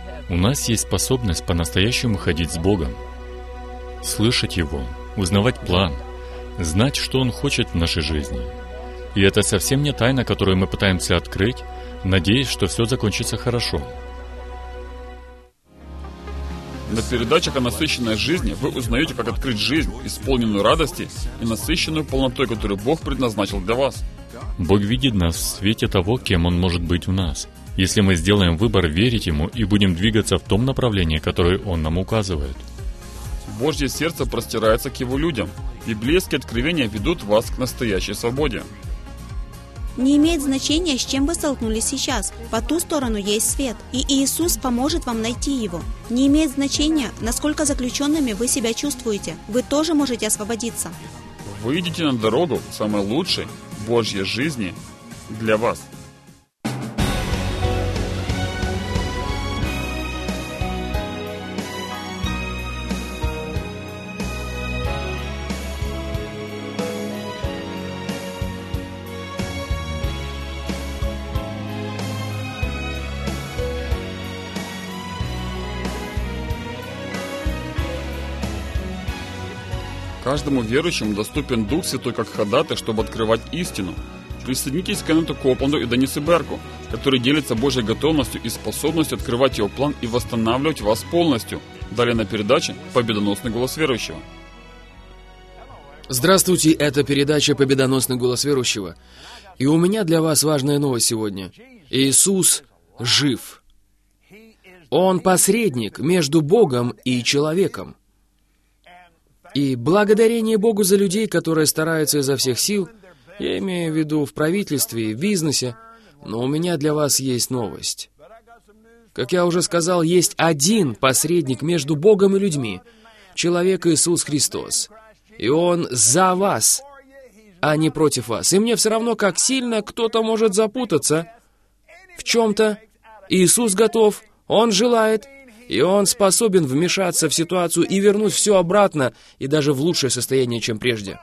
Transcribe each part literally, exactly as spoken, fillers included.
У нас есть способность по-настоящему ходить с Богом, слышать Его, узнавать план, знать, что Он хочет в нашей жизни. И это совсем не тайна, которую мы пытаемся открыть, надеясь, что все закончится хорошо. На передачах о насыщенной жизни вы узнаете, как открыть жизнь, исполненную радости и насыщенную полнотой, которую Бог предназначил для вас. Бог видит нас в свете того, кем Он может быть в нас, если мы сделаем выбор верить Ему и будем двигаться в том направлении, которое Он нам указывает. Божье сердце простирается к Его людям. Библейские откровения ведут вас к настоящей свободе. Не имеет значения, с чем вы столкнулись сейчас. По ту сторону есть свет, и Иисус поможет вам найти его. Не имеет значения, насколько заключенными вы себя чувствуете. Вы тоже можете освободиться. Выйдите на дорогу к самой лучшей Божьей жизни для вас. Каждому верующему доступен Дух Святой как ходатай, чтобы открывать истину. Присоединитесь к Кеннету Копланду и Деннису Берку, которые делятся Божьей готовностью и способностью открывать Его план и восстанавливать вас полностью. Далее на передаче «Победоносный голос верующего». Здравствуйте, это передача «Победоносный голос верующего». И у меня для вас важная новость сегодня. Иисус жив. Он посредник между Богом и человеком. И благодарение Богу за людей, которые стараются изо всех сил, я имею в виду в правительстве и в бизнесе, но у меня для вас есть новость. Как я уже сказал, есть один посредник между Богом и людьми, человек Иисус Христос. И Он за вас, а не против вас. И мне все равно, как сильно кто-то может запутаться в чем-то. Иисус готов, Он желает, и Он способен вмешаться в ситуацию и вернуть все обратно, и даже в лучшее состояние, чем прежде.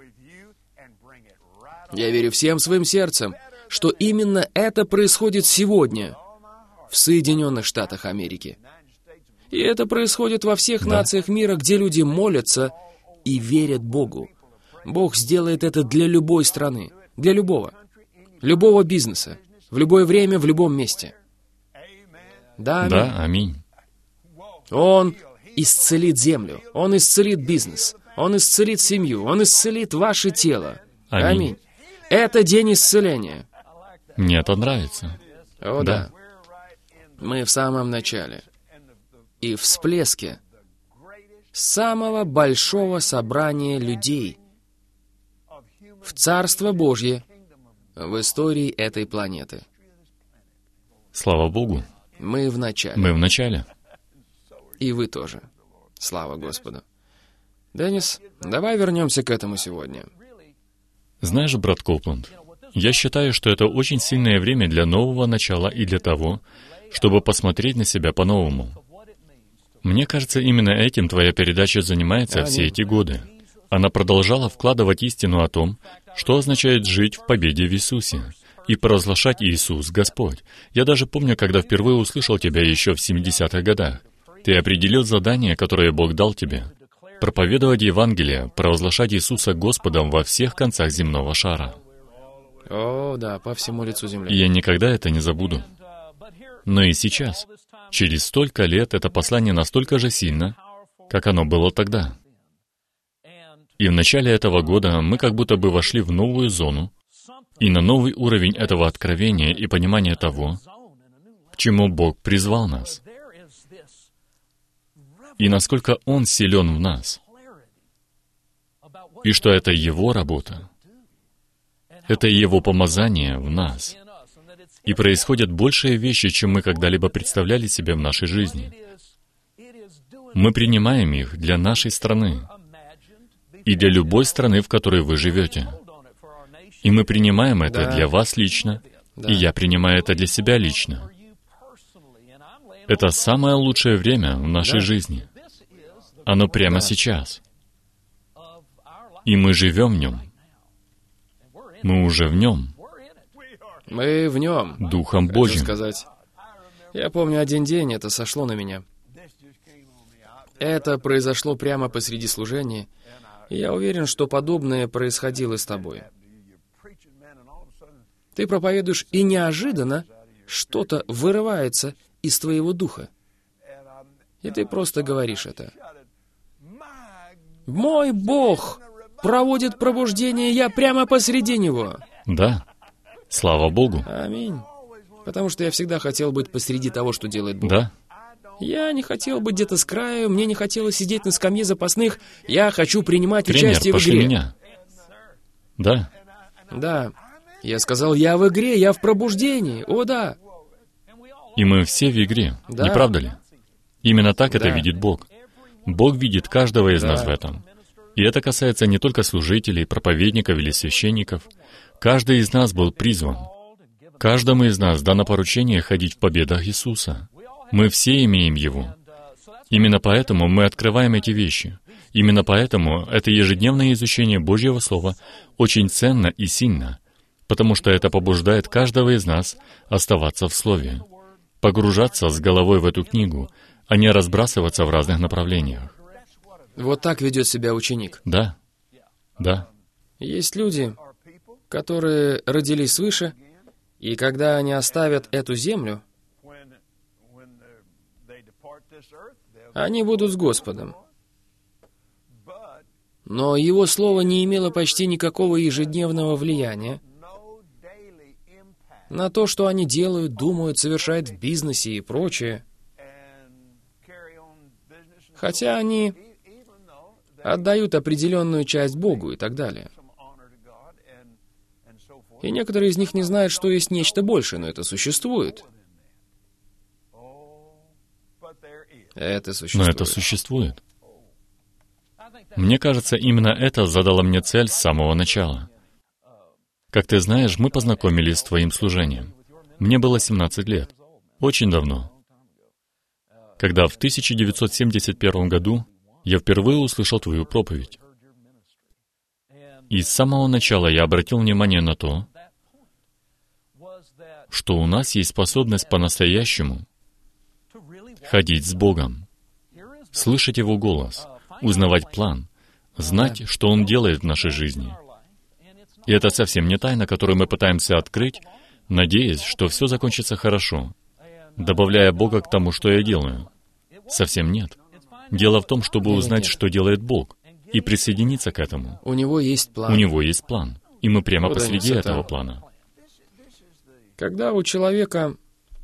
Я верю всем своим сердцем, что именно это происходит сегодня в Соединенных Штатах Америки. И это происходит во всех Да. нациях мира, где люди молятся и верят Богу. Бог сделает это для любой страны, для любого, любого бизнеса, в любое время, в любом месте. Да, аминь. Да, аминь. Он исцелит землю, Он исцелит бизнес, Он исцелит семью, Он исцелит ваше тело. Аминь. Аминь. Это день исцеления. Мне это нравится. О, Да. да. Мы в самом начале. И всплеске самого большого собрания людей в Царство Божье в истории этой планеты. Слава Богу. Мы в начале. Мы в начале. И вы тоже. Слава Господу. Деннис, давай вернемся к этому сегодня. Знаешь, брат Копланд, я считаю, что это очень сильное время для нового начала и для того, чтобы посмотреть на себя по-новому. Мне кажется, именно этим твоя передача занимается все эти годы. Она продолжала вкладывать истину о том, что означает жить в победе в Иисусе, и провозглашать Иисус Господь. Я даже помню, когда впервые услышал тебя еще в семидесятых годах. Ты определил задание, которое Бог дал тебе. Проповедовать Евангелие, провозглашать Иисуса Господом во всех концах земного шара. О, да, по всему лицу И земли. я никогда это не забуду. Но и сейчас, через столько лет, это послание настолько же сильно, как оно было тогда. И в начале этого года мы как будто бы вошли в новую зону и на новый уровень этого откровения и понимания того, к чему Бог призвал нас, и насколько Он силен в нас, и что это Его работа, это Его помазание в нас, и происходят большие вещи, чем мы когда-либо представляли себе в нашей жизни. Мы принимаем их для нашей страны и для любой страны, в которой вы живете. И мы принимаем это Да. для вас лично, Да. и я принимаю это для себя лично. Это самое лучшее время в нашей Да. жизни. Оно прямо Да. сейчас. И мы живем в нем. Мы уже в нем, Мы в нем. Духом Хочу Божьим. сказать. Я помню один день, это сошло на меня. Это произошло прямо посреди служения, и я уверен, что подобное происходило с тобой. Ты проповедуешь, и неожиданно что-то вырывается из твоего духа. И ты просто говоришь это. «Мой Бог проводит пробуждение, я прямо посреди него». Да. Слава Богу. Аминь. Потому что я всегда хотел быть посреди того, что делает Бог. Да. Я не хотел быть где-то с краю, мне не хотелось сидеть на скамье запасных. Я хочу принимать Тренер, участие в пошли игре. меня. Да. Да. Я сказал, я в игре, я в пробуждении. О, да. И мы все в игре, Да. не правда ли? Именно так это Да. видит Бог. Бог видит каждого из Да. нас в этом. И это касается не только служителей, проповедников или священников. Каждый из нас был призван. Каждому из нас дано поручение ходить в победах Иисуса. Мы все имеем Его. Именно поэтому мы открываем эти вещи. Именно поэтому это ежедневное изучение Божьего Слова очень ценно и сильно, потому что это побуждает каждого из нас оставаться в Слове, погружаться с головой в эту книгу, а не разбрасываться в разных направлениях. Вот так ведет себя ученик. Да, да, Есть люди, которые родились свыше, и когда они оставят эту землю, они будут с Господом. Но Его Слово не имело почти никакого ежедневного влияния на то, что они делают, думают, совершают в бизнесе и прочее. Хотя они отдают определенную часть Богу и так далее. И некоторые из них не знают, что есть нечто большее, но это существует. Это но существует. это существует. Мне кажется, именно это задало мне цель с самого начала. Как ты знаешь, мы познакомились с твоим служением. Мне было семнадцать лет. Очень давно. Когда в тысяча девятьсот семьдесят первом году я впервые услышал твою проповедь. И с самого начала я обратил внимание на то, что у нас есть способность по-настоящему ходить с Богом, слышать Его голос, узнавать план, знать, что Он делает в нашей жизни. И это совсем не тайна, которую мы пытаемся открыть, надеясь, что все закончится хорошо, добавляя Бога к тому, что я делаю. Совсем нет. Дело в том, чтобы узнать, что делает Бог, и присоединиться к этому. У Него есть план. У Него есть план, и мы прямо Куда посреди несет, этого а? плана. Когда у человека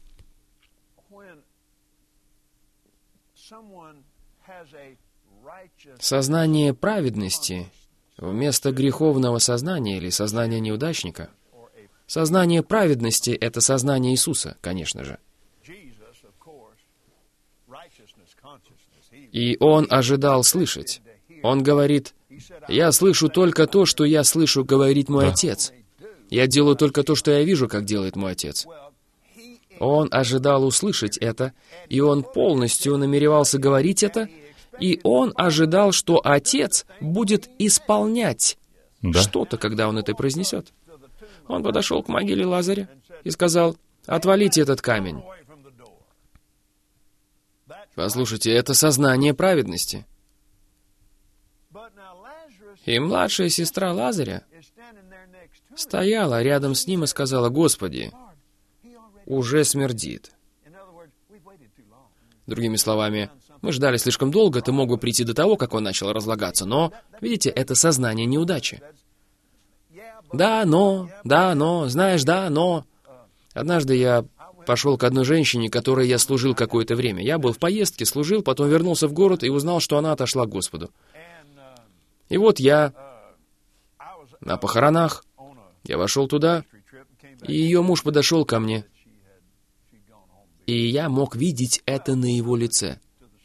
сознание праведности вместо греховного сознания или сознания неудачника, сознание праведности — это сознание Иисуса, конечно же. И он ожидал слышать. Он говорит, «Я слышу только то, что я слышу, говорит мой Да. Отец. Я делаю только то, что я вижу, как делает мой Отец». Он ожидал услышать это, и он полностью намеревался говорить это, и он ожидал, что Отец будет исполнять Да. что-то, когда он это произнесет. Он подошел к могиле Лазаря и сказал, «Отвалите этот камень». Послушайте, это сознание праведности. И младшая сестра Лазаря стояла рядом с ним и сказала, «Господи, уже смердит». Другими словами, мы ждали слишком долго, ты мог бы прийти до того, как он начал разлагаться, но, видите, это сознание неудачи. Да, но, да, но, знаешь, да, но. Однажды я пошел к одной женщине, которой я служил какое-то время. Я был в поездке, служил, потом вернулся в город и узнал, что она отошла к Господу. И вот я на похоронах, я вошел туда, и ее муж подошел ко мне, и я мог видеть это на его лице.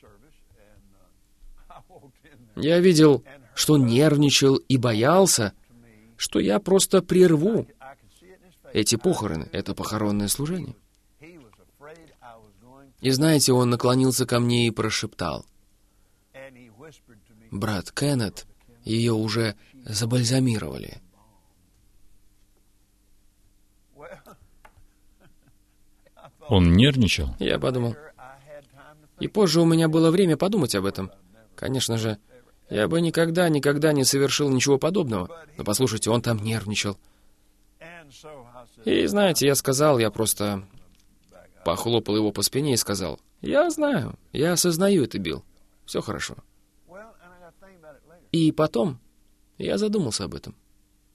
Я видел, что он нервничал и боялся, что я просто прерву эти похороны, это похоронное служение. И знаете, он наклонился ко мне и прошептал, «Брат Кеннет, ее уже забальзамировали». Он нервничал? Я подумал. И позже у меня было время подумать об этом. Конечно же, я бы никогда, никогда не совершил ничего подобного. Но послушайте, он там нервничал. И знаете, я сказал, я просто похлопал его по спине и сказал: «Я знаю, я осознаю это, Билл. Все хорошо». И потом я задумался об этом.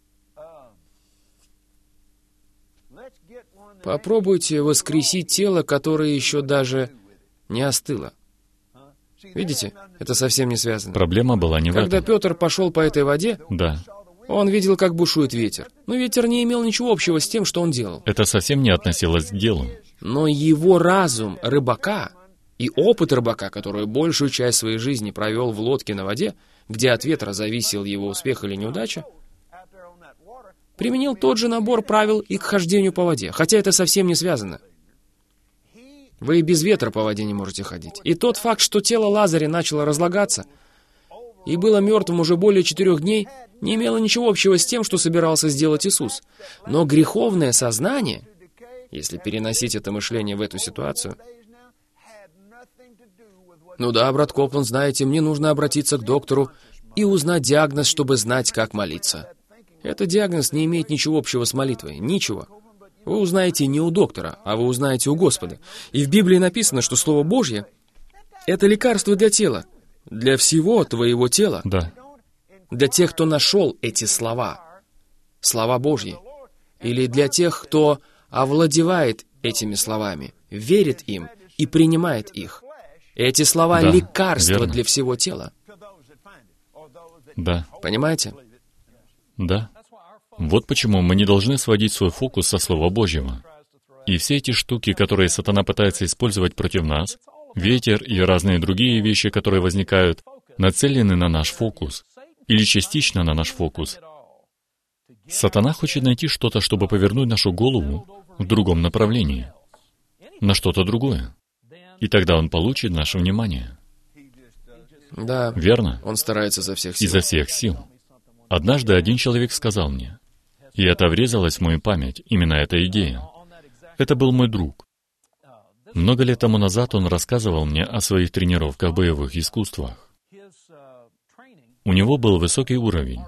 Попробуйте воскресить тело, которое еще даже не остыло. Видите, это совсем не связано. Проблема была не в Когда этом. Петр пошел по этой воде, Да. он видел, как бушует ветер. Но ветер не имел ничего общего с тем, что он делал. Это совсем не относилось к делу. Но его разум рыбака и опыт рыбака, который большую часть своей жизни провел в лодке на воде, где от ветра зависел его успех или неудача, применил тот же набор правил и к хождению по воде, хотя это совсем не связано. Вы и без ветра по воде не можете ходить. И тот факт, что тело Лазаря начало разлагаться и было мертвым уже более четырех дней, не имело ничего общего с тем, что собирался сделать Иисус. Но греховное сознание, если переносить это мышление в эту ситуацию... Ну да, брат Копланд, знаете, мне нужно обратиться к доктору и узнать диагноз, чтобы знать, как молиться. Этот диагноз не имеет ничего общего с молитвой. Ничего. Вы узнаете не у доктора, а вы узнаете у Господа. И в Библии написано, что Слово Божье — это лекарство для тела, для всего твоего тела, Да. для тех, кто нашел эти слова, слова Божьи, или для тех, кто овладевает этими словами, верит им и принимает их. Эти слова — Да, лекарство верно. для всего тела. Да. Понимаете? Да. Вот почему мы не должны сводить свой фокус со Слова Божьего. И все эти штуки, которые сатана пытается использовать против нас, ветер и разные другие вещи, которые возникают, нацелены на наш фокус, или частично на наш фокус. Сатана хочет найти что-то, чтобы повернуть нашу голову в другом направлении, на что-то другое. И тогда он получит наше внимание. Да, Верно? он старается изо всех сил. Изо всех сил. Однажды один человек сказал мне, и это врезалось в мою память, именно эта идея. Это был мой друг. Много лет тому назад он рассказывал мне о своих тренировках в боевых искусствах. У него был высокий уровень,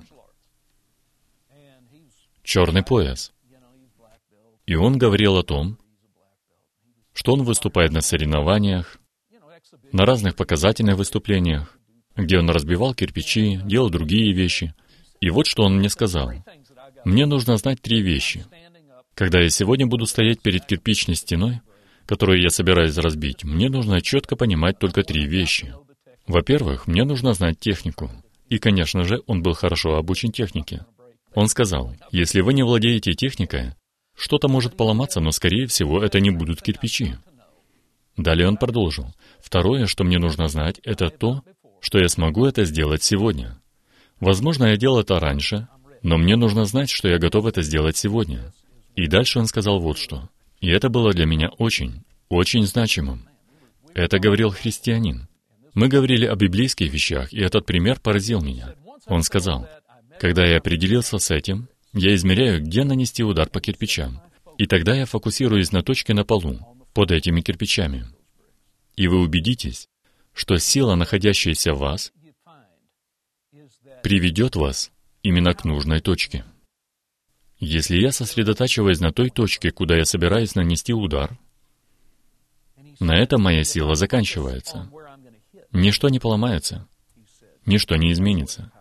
черный пояс. И он говорил о том, что он выступает на соревнованиях, на разных показательных выступлениях, где он разбивал кирпичи, делал другие вещи. И вот что он мне сказал. Мне нужно знать три вещи. Когда я сегодня буду стоять перед кирпичной стеной, которую я собираюсь разбить, мне нужно четко понимать только три вещи. Во-первых, мне нужно знать технику. И, конечно же, он был хорошо обучен технике. Он сказал, если вы не владеете техникой, что-то может поломаться, но, скорее всего, это не будут кирпичи. Далее он продолжил. Второе, что мне нужно знать, это то, что я смогу это сделать сегодня. Возможно, я делал это раньше, но мне нужно знать, что я готов это сделать сегодня. И дальше он сказал вот что. И это было для меня очень, очень значимым. Это говорил христианин. Мы говорили о библейских вещах, и этот пример поразил меня. Он сказал, когда я определился с этим, я измеряю, где нанести удар по кирпичам. И тогда я фокусируюсь на точке на полу, под этими кирпичами. И вы убедитесь, что сила, находящаяся в вас, приведет вас именно к нужной точке. Если я сосредотачиваюсь на той точке, куда я собираюсь нанести удар, на этом моя сила заканчивается. Ничто не поломается, ничто не изменится.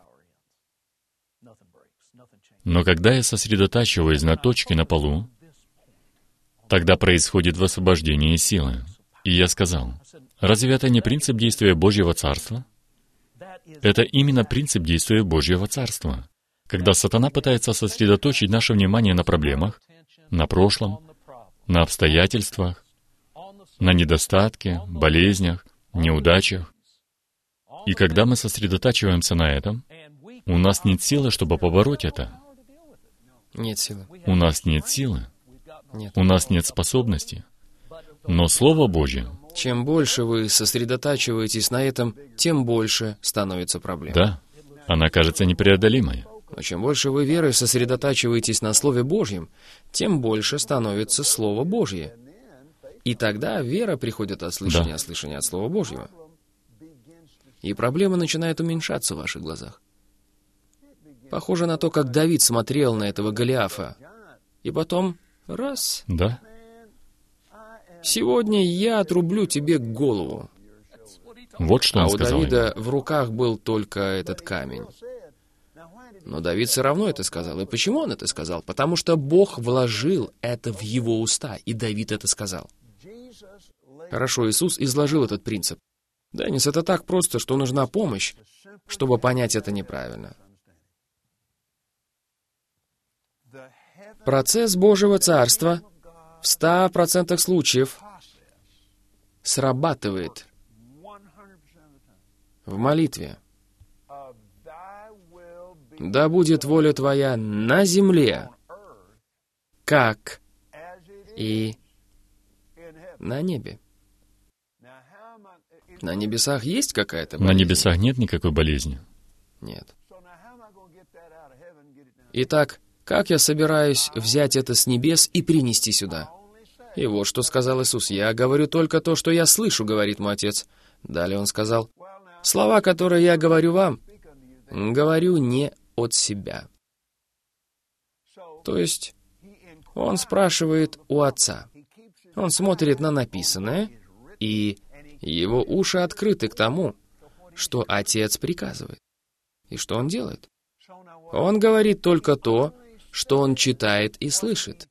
Но когда я сосредотачиваюсь на точке на полу, тогда происходит высвобождение силы. И я сказал, разве это не принцип действия Божьего Царства? Это именно принцип действия Божьего Царства. Когда сатана пытается сосредоточить наше внимание на проблемах, на прошлом, на обстоятельствах, на недостатке, болезнях, неудачах. И когда мы сосредотачиваемся на этом, у нас нет силы, чтобы побороть это. Нет силы. У нас нет силы. Нет. У нас нет способности. Но Слово Божье, Чем больше вы сосредотачиваетесь на этом, тем больше становится проблем. да, она кажется непреодолимой. Но чем больше вы верой сосредотачиваетесь на Слове Божьем, тем больше становится Слово Божье. И тогда вера приходит от слышания, Да. от слышания от Слова Божьего. И проблема начинает уменьшаться в ваших глазах. Похоже на то, как Давид смотрел на этого Голиафа. И потом, раз, Да? сегодня я отрублю тебе голову. Вот что А он у сказал Давида ему. в руках был только этот камень. Но Давид все равно это сказал. И почему он это сказал? Потому что Бог вложил это в его уста, и Давид это сказал. Хорошо, Иисус изложил этот принцип. Деннис, это так просто, что нужна помощь, чтобы понять это неправильно. Процесс Божьего Царства в ста процентах случаев срабатывает в молитве. Да будет воля Твоя на земле, как и на небе. На небесах есть какая-то болезнь? На небесах нет никакой болезни. Нет. Итак, как я собираюсь взять это с небес и принести сюда? И вот что сказал Иисус. «Я говорю только то, что я слышу», — говорит мой Отец. Далее Он сказал, «Слова, которые я говорю вам, говорю не от себя». То есть, Он спрашивает у Отца. Он смотрит на написанное, и его уши открыты к тому, что Отец приказывает. И что Он делает? Он говорит только то, что Он читает и слышит.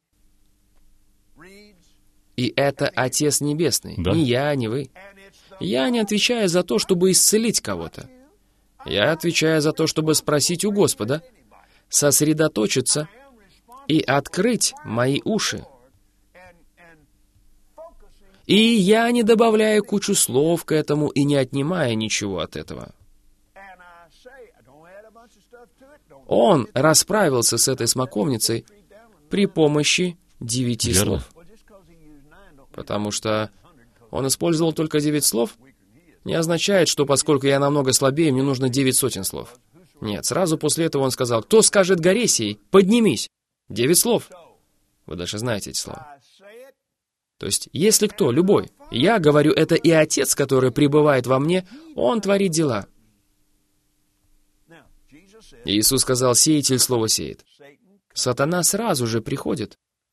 И это Отец Небесный, Да. не я, не вы. Я не отвечаю за то, чтобы исцелить кого-то. Я отвечаю за то, чтобы спросить у Господа, сосредоточиться и открыть мои уши. И я не добавляю кучу слов к этому и не отнимая ничего от этого. Он расправился с этой смоковницей при помощи девяти Верно. слов. Потому что он использовал только девять слов, не означает, что поскольку я намного слабее, мне нужно девять сотен слов. Нет, сразу после этого он сказал, «Кто скажет горе сей, поднимись». Девять слов. Вы даже знаете эти слова. То есть, если кто, любой, я говорю это, и Отец, который пребывает во мне, Он творит дела. Иисус сказал, сеятель слово сеет. Сатана сразу же приходит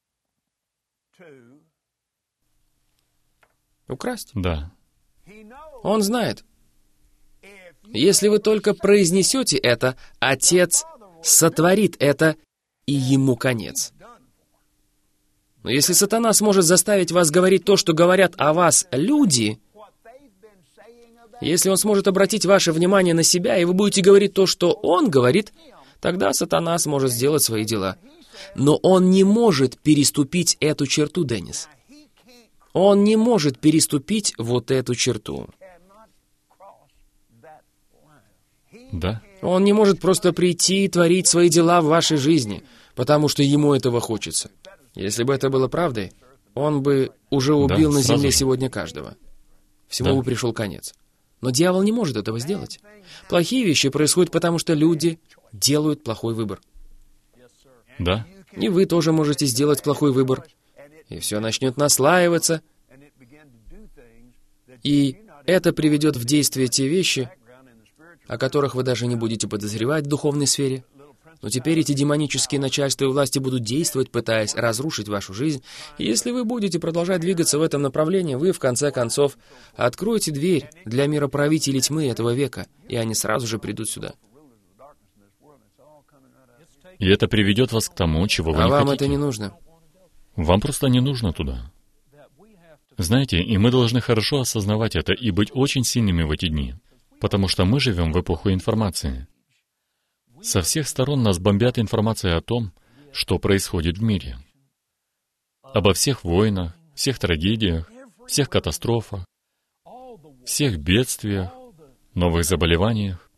украсть. Да. Он знает. Если вы только произнесете это, Отец сотворит это, и ему конец. Но если сатана сможет заставить вас говорить то, что говорят о вас люди, если он сможет обратить ваше внимание на себя, и вы будете говорить то, что он говорит, тогда сатана сможет сделать свои дела. Но он не может переступить эту черту, Деннис. Он не может переступить вот эту черту. Да. Он не может просто прийти и творить свои дела в вашей жизни, потому что ему этого хочется. Если бы это было правдой, он бы уже убил Да, на сразу земле же. сегодня каждого. Всему Да. бы пришел конец. Но дьявол не может этого сделать. Плохие вещи происходят, потому что люди делают плохой выбор. Да. И вы тоже можете сделать плохой выбор. И все начнет наслаиваться. И это приведет в действие те вещи, о которых вы даже не будете подозревать в духовной сфере. Но теперь эти демонические начальства и власти будут действовать, пытаясь разрушить вашу жизнь. И если вы будете продолжать двигаться в этом направлении, вы, в конце концов, откроете дверь для мироправителей тьмы этого века, и они сразу же придут сюда. И это приведет вас к тому, чего вы А не вам хотите. это не нужно. Вам просто не нужно туда. Знаете, и мы должны хорошо осознавать это и быть очень сильными в эти дни, потому что мы живем в эпоху информации. Со всех сторон нас бомбят информацией о том, что происходит в мире. Обо всех войнах, всех трагедиях, всех катастрофах, всех бедствиях, новых заболеваниях.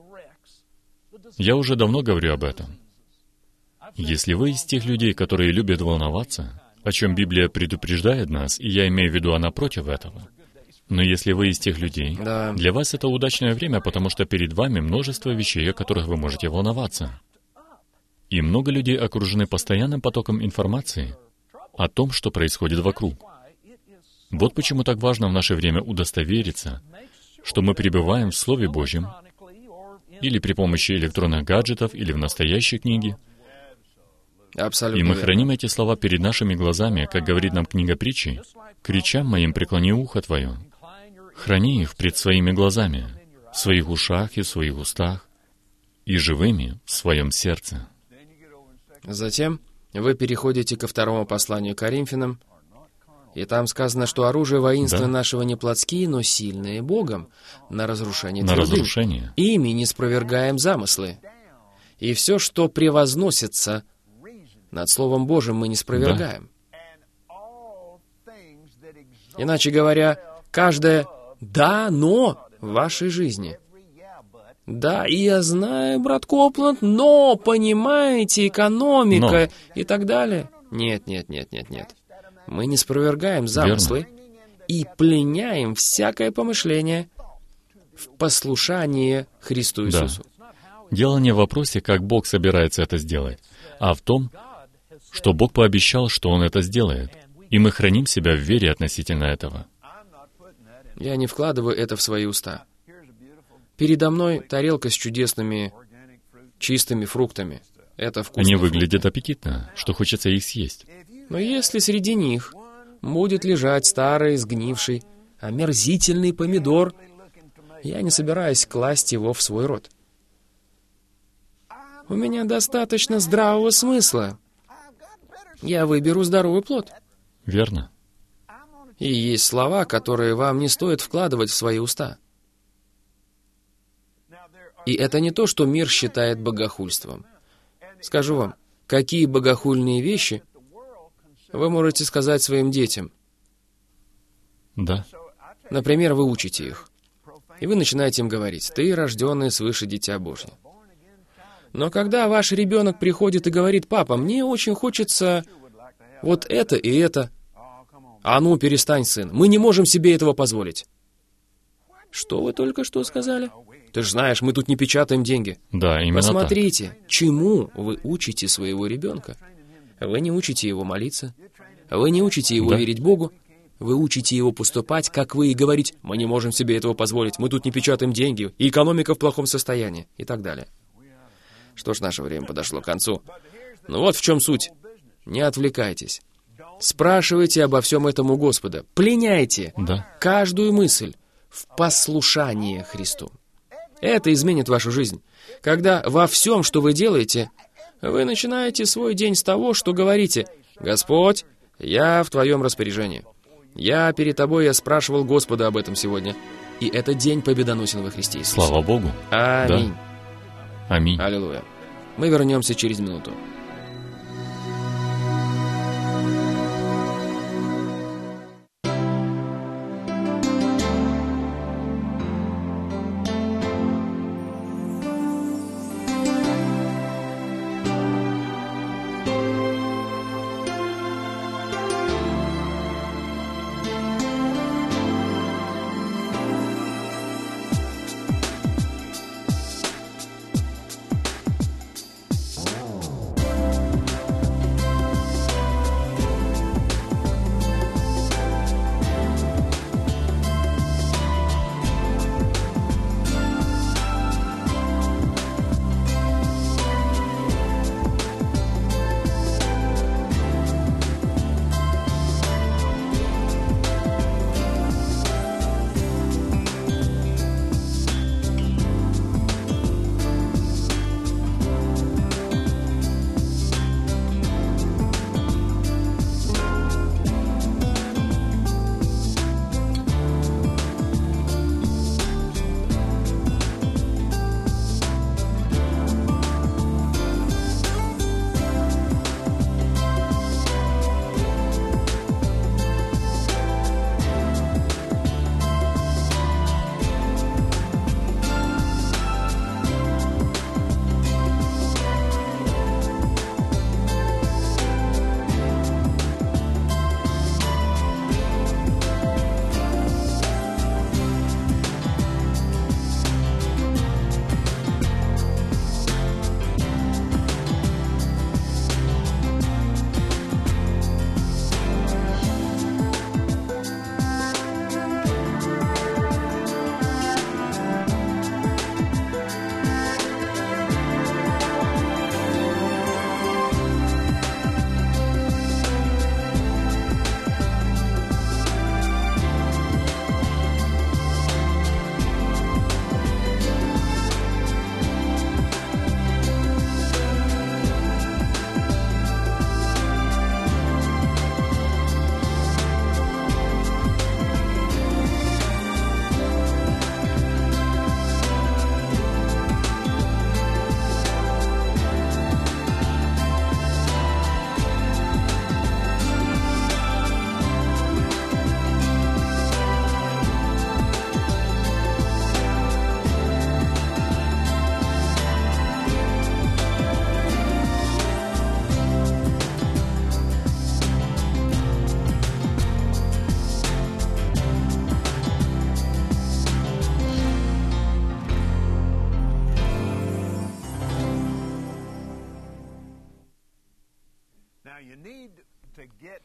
Я уже давно говорю об этом. Если вы из тех людей, которые любят волноваться, о чем Библия предупреждает нас, и я имею в виду, она против этого. Но если вы из тех людей, Да. для вас это удачное время, потому что перед вами множество вещей, о которых вы можете волноваться. И много людей окружены постоянным потоком информации о том, что происходит вокруг. Вот почему так важно в наше время удостовериться, что мы пребываем в Слове Божьем, или при помощи электронных гаджетов, или в настоящей книге. Абсолютно И мы верно. храним эти слова перед нашими глазами, как говорит нам книга притчи. «К речам моим преклони ухо твое». Храни их пред своими глазами, в своих ушах и в своих устах, и живыми в своем сердце. Затем вы переходите ко второму посланию к Коринфянам, и там сказано, что оружие воинства Да. нашего не плотские, но сильные Богом, на разрушение На твердынь. разрушение. Ими не спровергаем замыслы. И все, что превозносится над Словом Божьим, мы не спровергаем. Иначе говоря, каждое «да, но» в вашей жизни. Да, и я знаю, брат Копланд, но, понимаете, экономика и так далее. Нет, нет, нет, нет, нет. Мы не спровергаем замыслы и пленяем всякое помышление в послушание Христу Да. Иисусу. Дело не в вопросе, как Бог собирается это сделать, а в том, что Бог пообещал, что Он это сделает, и мы храним себя в вере относительно этого. Я не вкладываю это в свои уста. Передо мной тарелка с чудесными, чистыми фруктами. Это вкусно. Они выглядят аппетитно, что хочется их съесть. Но если среди них будет лежать старый, сгнивший, омерзительный помидор, я не собираюсь класть его в свой рот. У меня достаточно здравого смысла. Я выберу здоровый плод. Верно? И есть слова, которые вам не стоит вкладывать в свои уста. И это не то, что мир считает богохульством. Скажу вам, какие богохульные вещи вы можете сказать своим детям. Да. Например, вы учите их. И вы начинаете им говорить: «Ты рожденный свыше дитя Божье». Но когда ваш ребенок приходит и говорит: «Папа, мне очень хочется вот это и это», «А ну, перестань, сын, мы не можем себе этого позволить». Что вы только что сказали? Ты же знаешь, мы тут не печатаем деньги. Да, именно Посмотрите, чему вы учите своего ребенка. Вы не учите его молиться, вы не учите его Да. верить Богу, вы учите его поступать, как вы, и говорить: «Мы не можем себе этого позволить, мы тут не печатаем деньги, и экономика в плохом состоянии», и так далее. Что ж, наше время подошло к концу. Ну вот в чем суть. Не отвлекайтесь. Спрашивайте обо всем этом у Господа. Пленяйте так. Да. каждую мысль в послушание Христу. Это изменит вашу жизнь. Когда во всем, что вы делаете, вы начинаете свой день с того, что говорите: «Господь, я в Твоем распоряжении. Я перед Тобой, я спрашивал Господа об этом сегодня». И этот день победоносен во Христе Иисусе. Слава Богу. Аминь. Аминь. Аллилуйя. Мы вернемся через минуту.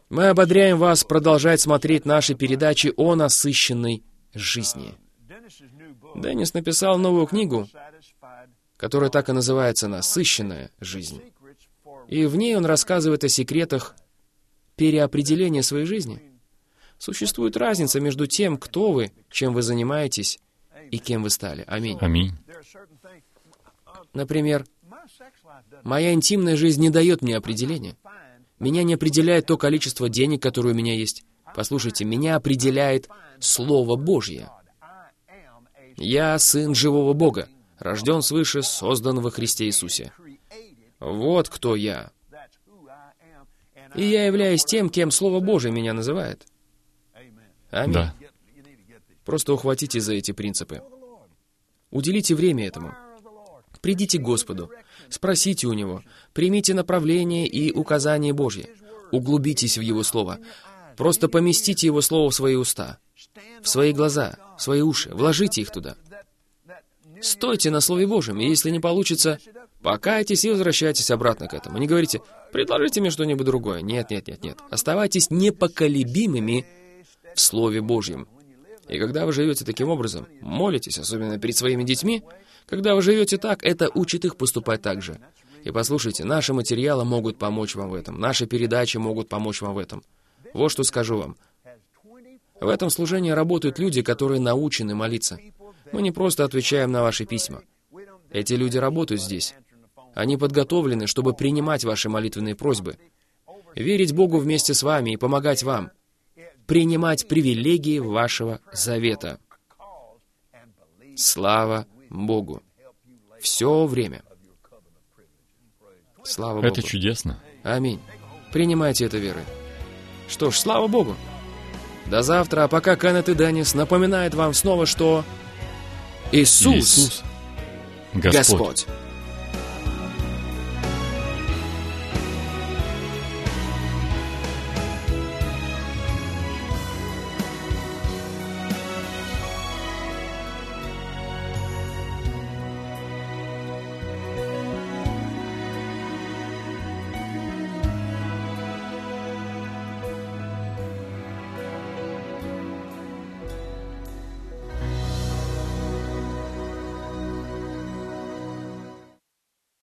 Мы ободряем вас продолжать смотреть наши передачи о насыщенной жизни. Деннис написал новую книгу, которая так и называется «Насыщенная жизнь». И в ней он рассказывает о секретах переопределения своей жизни. Существует разница между тем, кто вы, чем вы занимаетесь, и кем вы стали. Аминь. Аминь. Например, моя интимная жизнь не дает мне определения. Меня не определяет то количество денег, которое у меня есть. Послушайте, меня определяет Слово Божье. Я сын живого Бога, рожден свыше, создан во Христе Иисусе. Вот кто я. И я являюсь тем, кем Слово Божье меня называет. Аминь. Да. Просто ухватите за эти принципы. Уделите время этому. Придите к Господу, спросите у Него, примите направление и указание Божье, углубитесь в Его Слово, просто поместите Его Слово в свои уста, в свои глаза, в свои уши, вложите их туда. Стойте на Слове Божьем, и если не получится, покайтесь и возвращайтесь обратно к этому. Не говорите, предложите мне что-нибудь другое. Нет, нет, нет, нет. Оставайтесь непоколебимыми в Слове Божьем. И когда вы живете таким образом, молитесь, особенно перед своими детьми, когда вы живете так, это учит их поступать так же. И послушайте, наши материалы могут помочь вам в этом, наши передачи могут помочь вам в этом. Вот что скажу вам. В этом служении работают люди, которые научены молиться. Мы не просто отвечаем на ваши письма. Эти люди работают здесь. Они подготовлены, чтобы принимать ваши молитвенные просьбы, верить Богу вместе с вами и помогать вам, принимать привилегии вашего завета. Слава Богу. Все время. Слава Богу. Это чудесно. Аминь. Принимайте это верой. Что ж, слава Богу. До завтра, а пока Кеннет и Деннис напоминают вам снова, что Иисус, Иисус, Господь. Господь.